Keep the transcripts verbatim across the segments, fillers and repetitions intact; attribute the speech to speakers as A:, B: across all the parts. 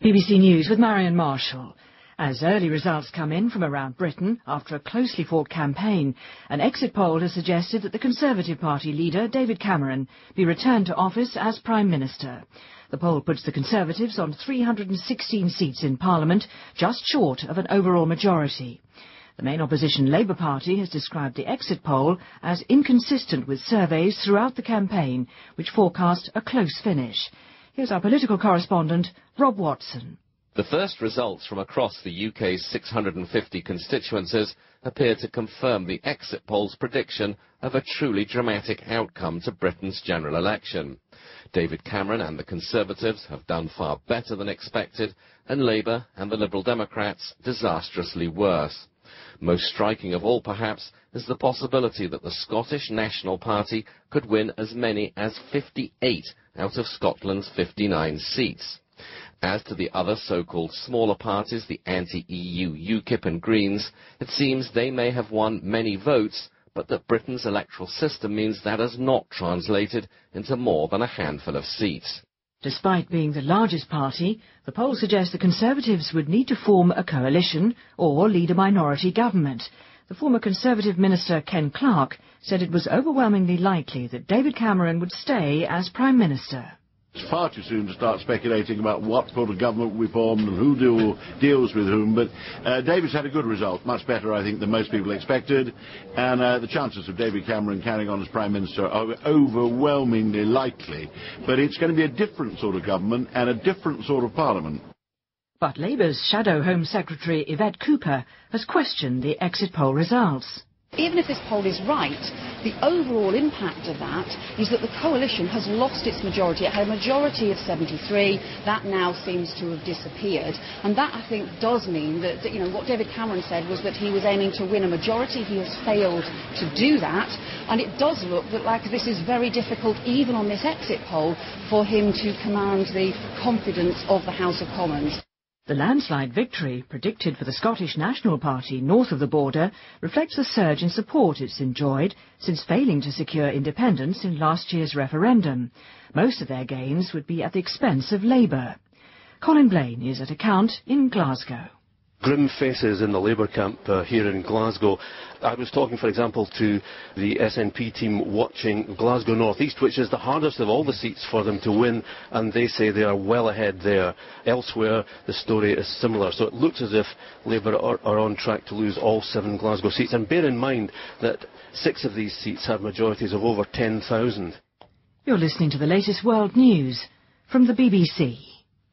A: B B C News with Marion Marshall. As early results come in from around Britain after a closely fought campaign, an exit poll has suggested that the Conservative Party leader, David Cameron, be returned to office as Prime Minister. The poll puts the Conservatives on three hundred sixteen seats in Parliament, just short of an overall majority. The main opposition Labour Party has described the exit poll as inconsistent with surveys throughout the campaign, which forecast a close finish. Here's our political correspondent, Rob Watson.
B: The first results from across the U K's six hundred fifty constituencies appear to confirm the exit poll's prediction of a truly dramatic outcome to Britain's general election. David Cameron and the Conservatives have done far better than expected, and Labour and the Liberal Democrats disastrously worse. Most striking of all, perhaps, is the possibility that the Scottish National Party could win as many as fifty-eight out of Scotland's fifty-nine seats. As to the other so-called smaller parties, the anti-E U UKIP and Greens, it seems they may have won many votes, but that Britain's electoral system means that has not translated into more than a handful of seats.
A: Despite being the largest party, the poll suggests the Conservatives would need to form a coalition or lead a minority government. The former Conservative minister Ken Clarke said it was overwhelmingly likely that David Cameron would stay as Prime Minister.
C: It's far too soon to start speculating about what sort of government we formed and who do, deals with whom, but uh, David's had a good result, much better, I think, than most people expected, and uh, the chances of David Cameron carrying on as Prime Minister are overwhelmingly likely, but it's going to be a different sort of government and a different sort of Parliament.
A: But Labour's Shadow Home Secretary Yvette Cooper has questioned the exit poll results.
D: Even if this poll is right, the overall impact of that is that the coalition has lost its majority. It had a majority of seventy-three. That now seems to have disappeared. And that, I think, does mean that, that, you know, what David Cameron said was that he was aiming to win a majority. He has failed to do that. And it does look that, like, this is very difficult, even on this exit poll, for him to command the confidence of the House of Commons.
A: The landslide victory predicted for the Scottish National Party north of the border reflects the surge in support it's enjoyed since failing to secure independence in last year's referendum. Most of their gains would be at the expense of Labour. Colin Blaine is at account in Glasgow.
E: Grim faces in the Labour camp uh, here in Glasgow. I was talking, for example, to the S N P team watching Glasgow North East, which is the hardest of all the seats for them to win, and they say they are well ahead there. Elsewhere, the story is similar, so it looks as if Labour are, are on track to lose all seven Glasgow seats. And bear in mind that six of these seats have majorities of over ten thousand.
A: You're listening to the latest world news from the B B C.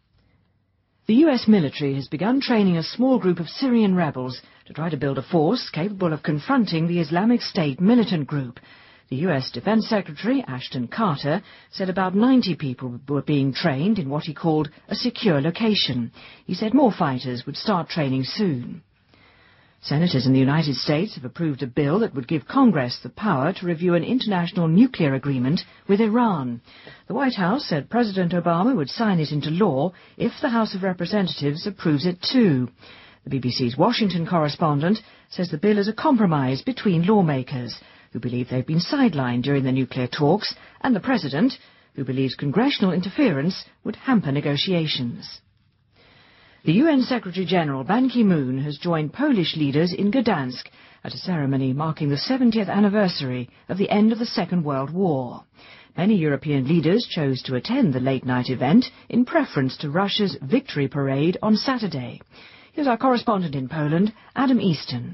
A: The U S military has begun training a small group of Syrian rebels to try to build a force capable of confronting the Islamic State militant group. The U S Defense Secretary, Ashton Carter, said about ninety people were being trained in what he called a secure location. He said more fighters would start training soon. Senators in the United States have approved a bill that would give Congress the power to review an international nuclear agreement with Iran. The White House said President Obama would sign it into law if the House of Representatives approves it too. The B B C's Washington correspondent says the bill is a compromise between lawmakers, who believe they've been sidelined during the nuclear talks, and the President, who believes congressional interference would hamper negotiations. The U N Secretary-General Ban Ki-moon has joined Polish leaders in Gdansk at a ceremony marking the seventieth anniversary of the end of the Second World War. Many European leaders chose to attend the late-night event in preference to Russia's victory parade on Saturday. Here's our correspondent in Poland, Adam Easton.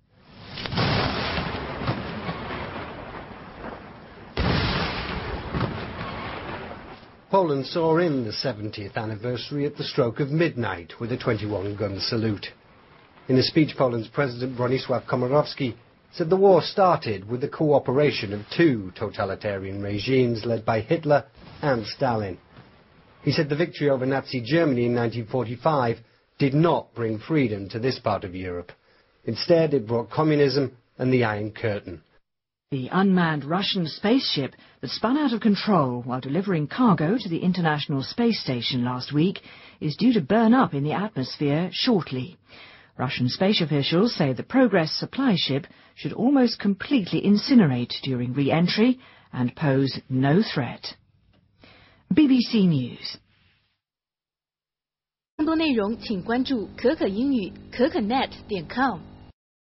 F: Poland saw in the seventieth anniversary at the stroke of midnight with a twenty-one gun salute. In a speech, Poland's President Bronisław Komorowski said the war started with the cooperation of two totalitarian regimes led by Hitler and Stalin. He said the victory over Nazi Germany in nineteen forty-five did not bring freedom to this part of Europe. Instead, it brought communism and the Iron Curtain.
A: The unmanned Russian spaceship that spun out of control while delivering cargo to the International Space Station last week is due to burn up in the atmosphere shortly. Russian space officials say the Progress supply ship should almost completely incinerate during re-entry and pose no threat. B B C News.
G: 更多内容请关注可可英语可可 net 点 com。